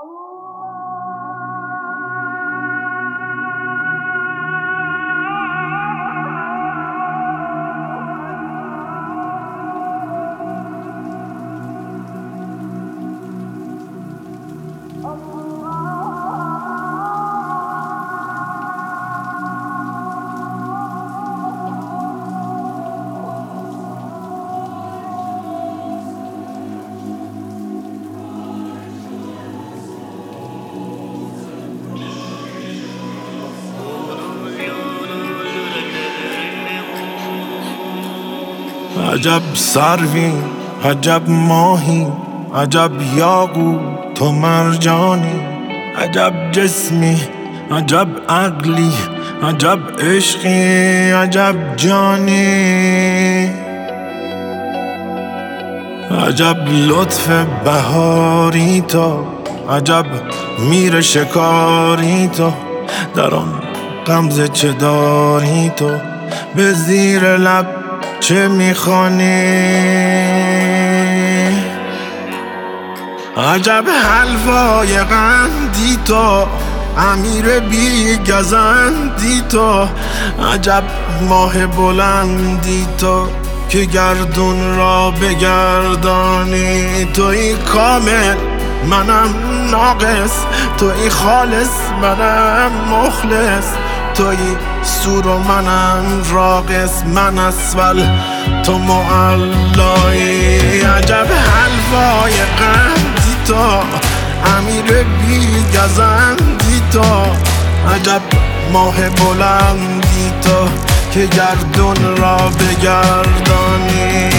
عجب سروی، عجب ماهی، عجب یاقوت و مرجانی، عجب جسمی، عجب عقلی، عجب عشقی، عجب جانی، عجب لطف بهاری تو، عجب میر شکاری تو، در آن غمزه چه داری تو، به زیر لب چه میخوانی؟ عجب حلوای قندی تو، امیر بی گزندی تو، عجب ماه بلندی تو که گردون را بگردانی. توی کامل منم ناقص، توی خالص منم مخلص، توی سور و منم راقص، من اسفل تو معلایی. عجب حلوای قندی تو، امیر بی گزندی تو، عجب ماه بلندی تو که گردون را بگردانی.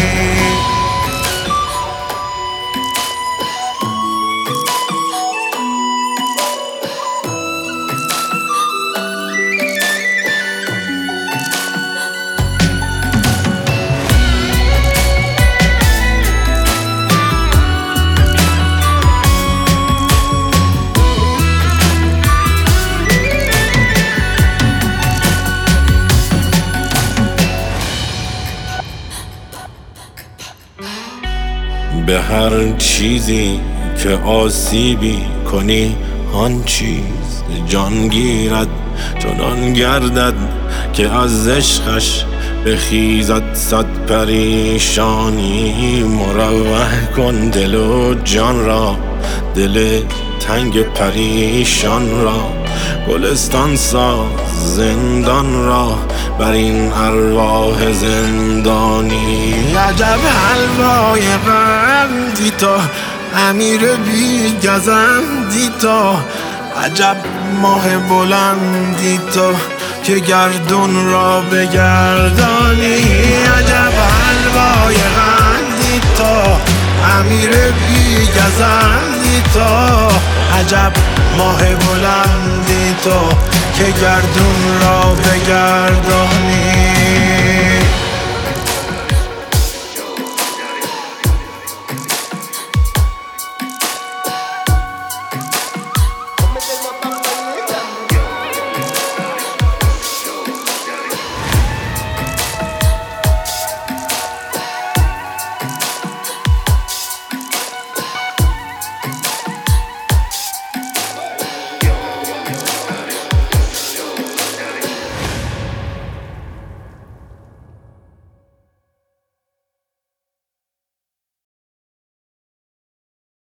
به هر چیزی که آسیبی کنی آن چیز جان گیرد، چنان گردد که از عشقش بخیزد صد پریشانی. مروح کن دل و جان را، دل تنگ پریشان را، گلستان ساز زندان را بر این ارواح زندانی. عجب حلوای قندی تو، امیر بی گزندی تو، عجب ماه بلندی تو که گردون را بگردانی. عجب حلوای قندی تو، امیر بی گزندی تو، عجب ماه بلندی تو که گردون را بگردانی.